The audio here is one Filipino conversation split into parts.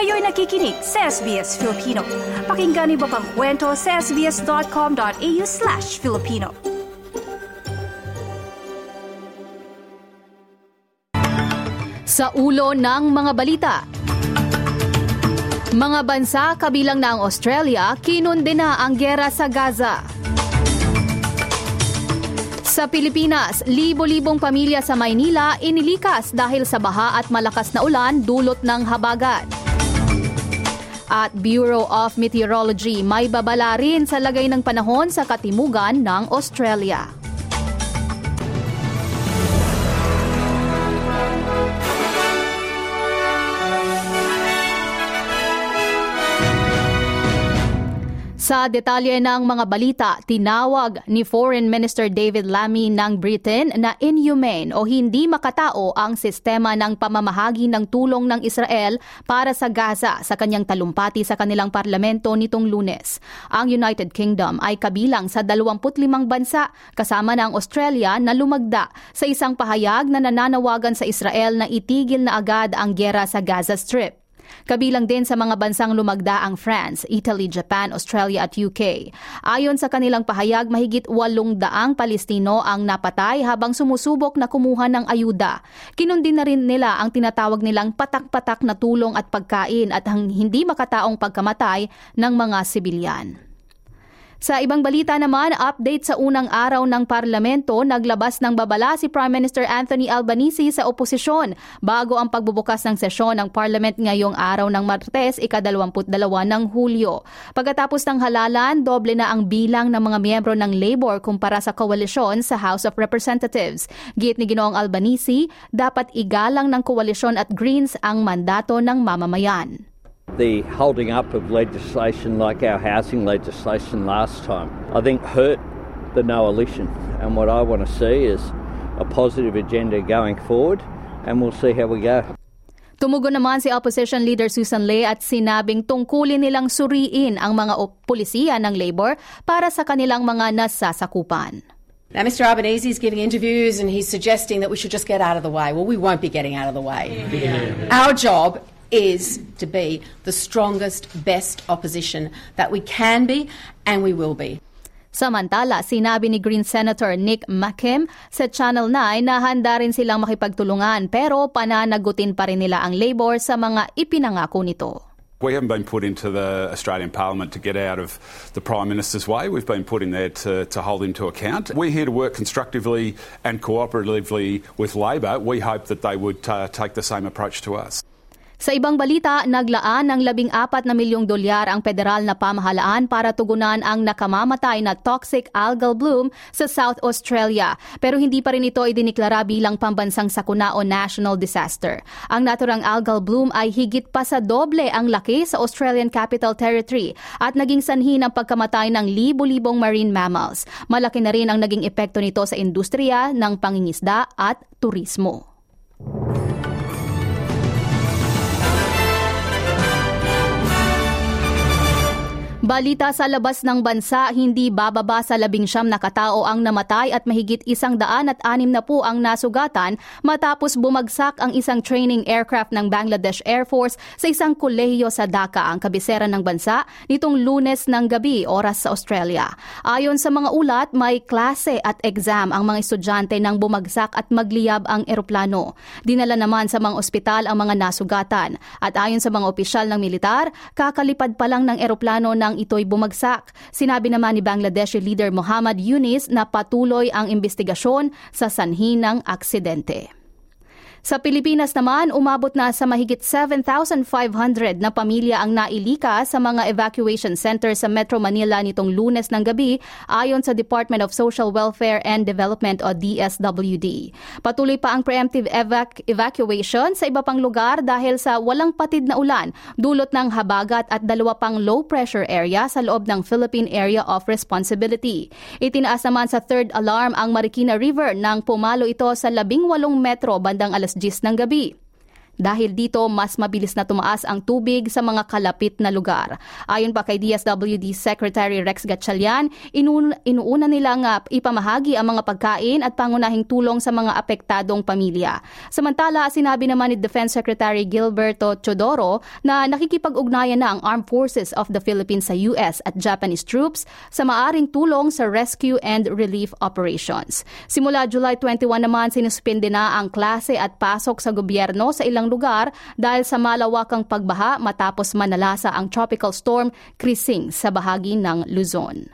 Kayo'y nakikinig sa SBS Filipino. Pakinggan niyo pa ang kwento sa sbs.com.au/Filipino. Sa ulo ng mga balita. Mga bansa kabilang na ang Australia, kinundena ang giyera sa Gaza. Sa Pilipinas, libo-libong pamilya sa Maynila inilikas dahil sa baha at malakas na ulan dulot ng habagat. At Bureau of Meteorology may babala rin sa lagay ng panahon sa katimugan ng Australia. Sa detalye ng mga balita, tinawag ni Foreign Minister David Lammy ng Britain na inhumane o hindi makatao ang sistema ng pamamahagi ng tulong ng Israel para sa Gaza sa kanyang talumpati sa kanilang parlamento nitong Lunes. Ang United Kingdom ay kabilang sa 25 bansa kasama na ang Australia na lumagda sa isang pahayag na nananawagan sa Israel na itigil na agad ang giyera sa Gaza Strip. Kabilang din sa mga bansang lumagda ang France, Italy, Japan, Australia at UK. Ayon sa kanilang pahayag, mahigit 800 Palestino ang napatay habang sumusubok na kumuha ng ayuda. Kinundin na rin nila ang tinatawag nilang patak-patak na tulong at pagkain at ang hindi makataong pagkamatay ng mga sibilyan. Sa ibang balita naman, update sa unang araw ng parlamento, naglabas ng babala si Prime Minister Anthony Albanese sa oposisyon bago ang pagbubukas ng sesyon ng parliament ngayong araw ng Martes, ika-22 ng Hulyo. Pagkatapos ng halalan, doble na ang bilang ng mga miyembro ng Labour kumpara sa koalisyon sa House of Representatives. Giit ni Ginoong Albanese, dapat igalang ng koalisyon at Greens ang mandato ng mamamayan. The holding up of legislation like our housing legislation last time, I think hurt the coalition. And what I want to see is a positive agenda going forward, and we'll see how we go. Tumugon naman si Opposition Leader Susan Ley at sinabing tungkulin nilang suriin ang mga pulisiya ng Labour para sa kanilang mga nasasakupan. Now, Mr. Albanese is giving interviews and he's suggesting that we should just get out of the way. Well, we won't be getting out of the way. Yeah. Our job is to be the strongest, best opposition that we can be and we will be. Samantala, sinabi ni Green Senator Nick McKim sa Channel 9 na handa rin silang makipagtulungan pero pananagutin pa rin nila ang Labour sa mga ipinangako nito. We haven't been put into the Australian Parliament to get out of the Prime Minister's way. We've been put in there to hold him to account. We're here to work constructively and cooperatively with Labor. We hope that they would take the same approach to us. Sa ibang balita, naglaan ng $14 milyong ang federal na pamahalaan para tugunan ang nakamamatay na toxic algal bloom sa South Australia. Pero hindi pa rin ito idiniklara bilang pambansang sakuna o national disaster. Ang naturang algal bloom ay higit pa sa doble ang laki sa Australian Capital Territory at naging sanhi ng pagkamatay ng libo-libong marine mammals. Malaki na rin ang naging epekto nito sa industriya ng pangingisda at turismo. Balita sa labas ng bansa, hindi bababa sa 19 na katao ang namatay at mahigit 160 ang nasugatan matapos bumagsak ang isang training aircraft ng Bangladesh Air Force sa isang kolehiyo sa Dhaka, ang kabisera ng bansa, nitong Lunes ng gabi, oras sa Australia. Ayon sa mga ulat, may klase at exam ang mga estudyante nang bumagsak at magliyab ang eroplano. Dinala naman sa mga ospital ang mga nasugatan. At ayon sa mga opisyal ng militar, kakalipad pa lang ng eroplano ng ito'y bumagsak. Sinabi naman ni Bangladeshi leader Muhammad Yunus na patuloy ang investigasyon sa sanhi ng aksidente. Sa Pilipinas naman, umabot na sa mahigit 7,500 na pamilya ang nailikas sa mga evacuation center sa Metro Manila nitong Lunes ng gabi ayon sa Department of Social Welfare and Development o DSWD. Patuloy pa ang preemptive evacuation sa iba pang lugar dahil sa walang patid na ulan, dulot ng habagat at 2 pang low pressure area sa loob ng Philippine Area of Responsibility. Itinaas naman sa third alarm ang Marikina River nang pumalo ito sa 18 metro bandang alas 10 ng gabi. Dahil dito, mas mabilis na tumaas ang tubig sa mga kalapit na lugar. Ayon pa kay DSWD Secretary Rex Gatchalian, inuuna nilang ipamahagi ang mga pagkain at pangunahing tulong sa mga apektadong pamilya. Samantala, sinabi naman ni Defense Secretary Gilberto Teodoro na nakikipag-ugnayan na ang Armed Forces of the Philippines sa US at Japanese troops sa maaring tulong sa rescue and relief operations. Simula July 21 naman, sinuspende na ang klase at pasok sa gobyerno sa ilang lugar dahil sa malawakang pagbaha matapos manalasa ang tropical storm Krising sa bahagi ng Luzon.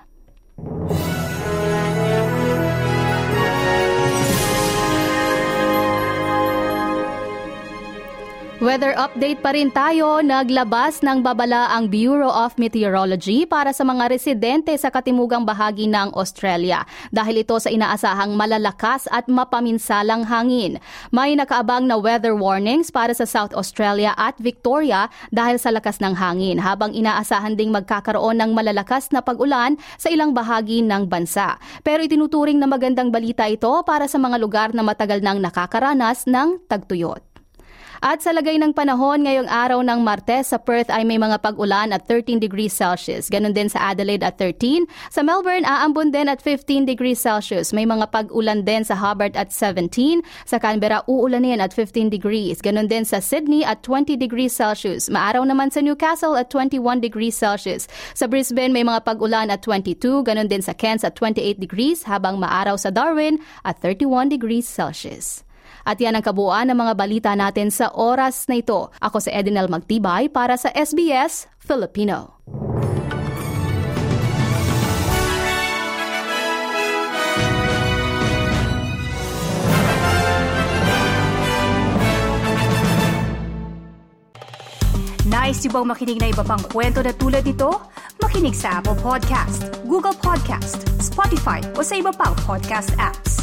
Weather update pa rin tayo. Naglabas ng babala ang Bureau of Meteorology para sa mga residente sa katimugang bahagi ng Australia dahil ito sa inaasahang malalakas at mapaminsalang hangin. May nakaabang na weather warnings para sa South Australia at Victoria dahil sa lakas ng hangin, habang inaasahan ding magkakaroon ng malalakas na pag-ulan sa ilang bahagi ng bansa. Pero itinuturing na magandang balita ito para sa mga lugar na matagal nang nakakaranas ng tagtuyot. At sa lagay ng panahon ngayong araw ng Martes, sa Perth ay may mga pag-ulan at 13 degrees Celsius. Ganon din sa Adelaide at 13. Sa Melbourne, aambon din at 15 degrees Celsius. May mga pag-ulan din sa Hobart at 17. Sa Canberra, uulanin at 15 degrees. Ganon din sa Sydney at 20 degrees Celsius. Maaraw naman sa Newcastle at 21 degrees Celsius. Sa Brisbane, may mga pag-ulan at 22. Ganon din sa Cairns at 28 degrees. Habang maaraw sa Darwin at 31 degrees Celsius. At yan ang kabuuan ng mga balita natin sa oras na ito. Ako si Edinel Magtibay para sa SBS Filipino. Nice yung bang makinig na iba pang kwento na tulad ito? Makinig sa Apple Podcast, Google Podcast, Spotify o sa iba pang podcast apps.